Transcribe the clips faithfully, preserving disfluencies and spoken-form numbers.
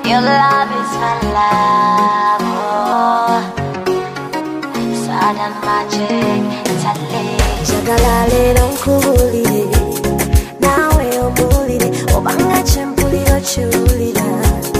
Your love is my love. Oh, Sada magic, Tale. Jagalale non kubulire, nawe omulire, obanga chempuliro chulira.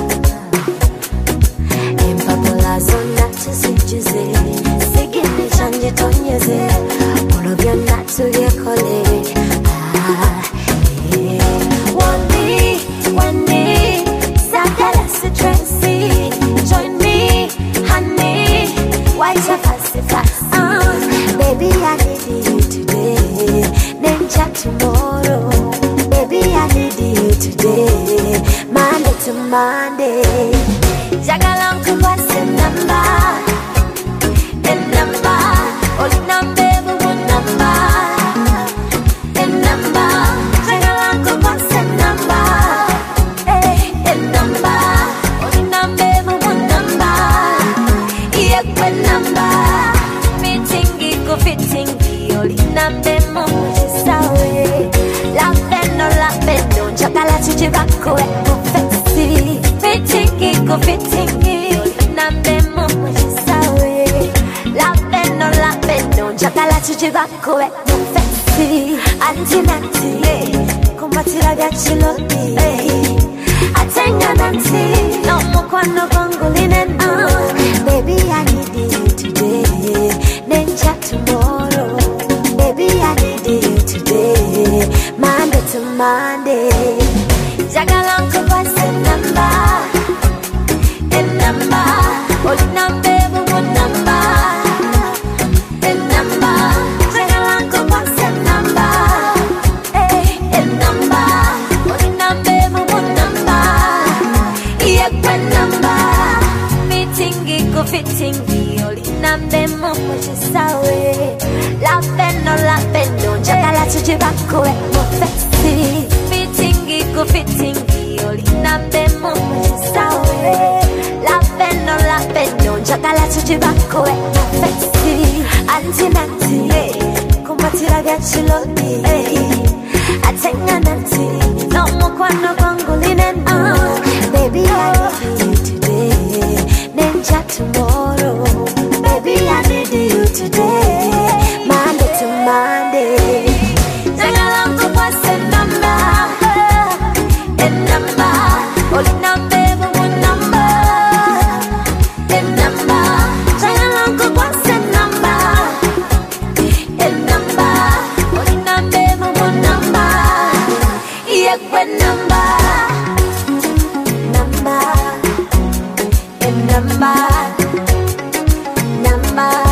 Empapula zonna tuzijuze, sigini chanje tonyeze, olobya natuye kole. Ah, yeah. Want me, want me, Sagala Tracy, join me, honey, white a fussy fuss. Uh, baby, I need you today, then chat tomorrow. Baby, I need you today, Monday to Monday. Jagalang could pass the number, the number, oh, number, one number, the number. Jagalang could pass the number, eh, the number, oh, number, one number, yeah, one number. Meeting go fitting, oh, number, more sawe. Laugh no laugh no, Jagala to Jibako, fancy. Fitting go fitting, number, more sawe. Laugh no laugh no, Jagala to Jibako, fancy. Auntie Nancy, Kumatira Gachiloti, Atenya Nancy, no more no bungling and baby, I need you today, then chat tomorrow. Baby, I need you today, Monday to Monday. Jagalang could pass the number, the number, oh, number, one number, the number. Jagalang could pass the number, eh, the number, oh, number, one number, yeah, one number. Meeting go fitting, oh, number, more just away. Laughing no laughing no, Jagala to Jibako, more fancy. Fitting go fitting, only number more sawe. Laughing no laughing no, Jagala to Jibako, more fancy. Auntie Nancy, Kumatira Gachiloti, Atenya Nancy, no more no bungling and baby, I need you today, then chat tomorrow. Baby, I need you today, Monday to Monday. Jagalang could pass the number, the number, oh, number, one number, the number. Jagalang could pass the number, the number, oh, number, one number, yeah, one number, number, the number, number.